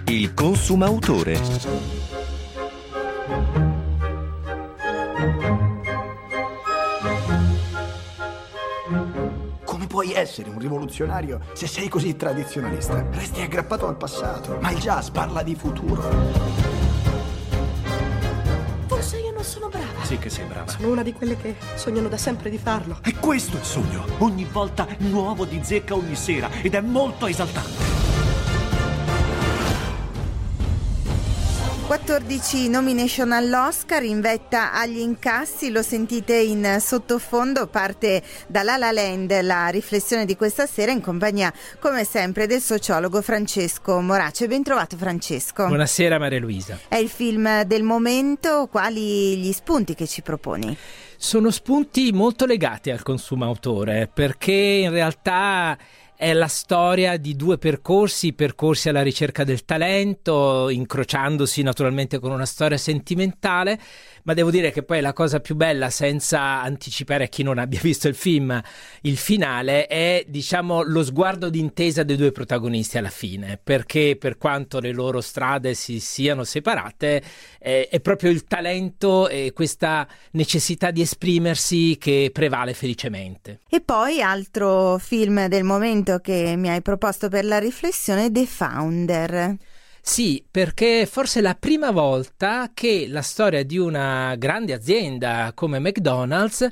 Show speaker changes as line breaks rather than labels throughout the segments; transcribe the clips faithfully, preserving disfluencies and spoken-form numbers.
Il consumautore.
Come puoi essere un rivoluzionario se sei così tradizionalista? Resti aggrappato al passato, ma il jazz parla di futuro.
Forse io non sono brava.
Sì che sei brava.
Sono una di quelle che sognano da sempre di farlo.
E questo è il sogno. Ogni volta nuovo di zecca ogni sera. Ed è molto esaltante.
quattordici nomination all'Oscar in vetta agli incassi, lo sentite in sottofondo, parte da La La Land la riflessione di questa sera in compagnia come sempre del sociologo Francesco Morace. Ben trovato Francesco.
Buonasera Maria Luisa.
È il film del momento, quali gli spunti che ci proponi?
Sono spunti molto legati al consumautore, perché in realtà è la storia di due percorsi, percorsi alla ricerca del talento, incrociandosi naturalmente con una storia sentimentale, ma devo dire che poi la cosa più bella, senza anticipare a chi non abbia visto il film, il finale, è diciamo lo sguardo d'intesa dei due protagonisti alla fine, perché per quanto le loro strade si siano separate, eh, è proprio il talento e questa necessità di esprimersi che prevale felicemente.
E poi altro film del momento che mi hai proposto per la riflessione, The Founder.
Sì, perché forse è la prima volta che la storia di una grande azienda come McDonald's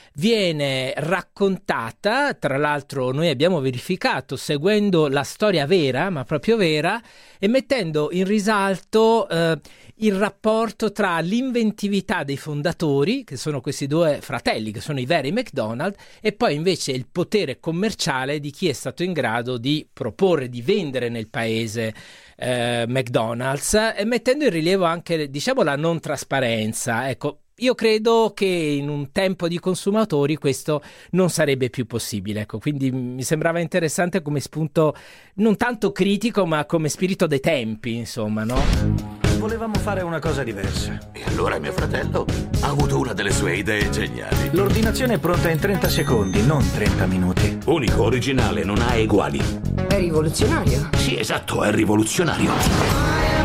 viene raccontata, tra l'altro noi abbiamo verificato seguendo la storia vera, ma proprio vera, e mettendo in risalto eh, il rapporto tra l'inventività dei fondatori, che sono questi due fratelli, che sono i veri McDonald's, e poi invece il potere commerciale di chi è stato in grado di proporre, di vendere nel paese eh, McDonald's, e mettendo in rilievo anche, diciamo, la non trasparenza. Ecco, io credo che in un tempo di consumatori questo non sarebbe più possibile, ecco, quindi mi sembrava interessante come spunto non tanto critico ma come spirito dei tempi, insomma, no?
Volevamo fare una cosa diversa.
E allora mio fratello ha avuto una delle sue idee geniali.
L'ordinazione è pronta in trenta secondi, non trenta minuti.
Unico, originale, non ha eguali.
È rivoluzionario.
Sì, esatto, è rivoluzionario.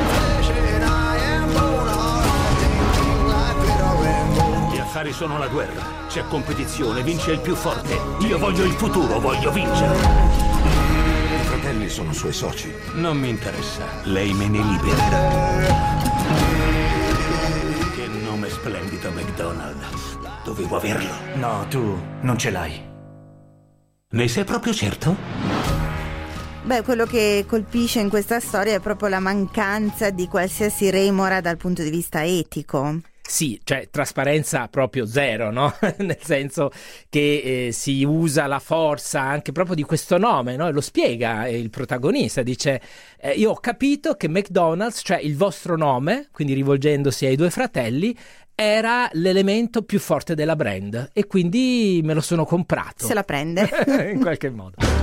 Gli affari sono la guerra, c'è competizione, vince il più forte. Io voglio il futuro, voglio vincere.
I fratelli sono suoi soci.
Non mi interessa, lei me ne libera. Che nome splendido, McDonald's. Dovevo averlo.
No, tu non ce l'hai.
Ne sei proprio certo?
Beh, quello che colpisce in questa storia è proprio la mancanza di qualsiasi remora dal punto di vista etico.
Sì, cioè trasparenza proprio zero, no? Nel senso che eh, si usa la forza anche proprio di questo nome, no? Lo spiega il protagonista, dice eh, io ho capito che McDonald's, cioè il vostro nome, quindi rivolgendosi ai due fratelli, era l'elemento più forte della brand e quindi me lo sono comprato.
Se la prende.
In qualche modo.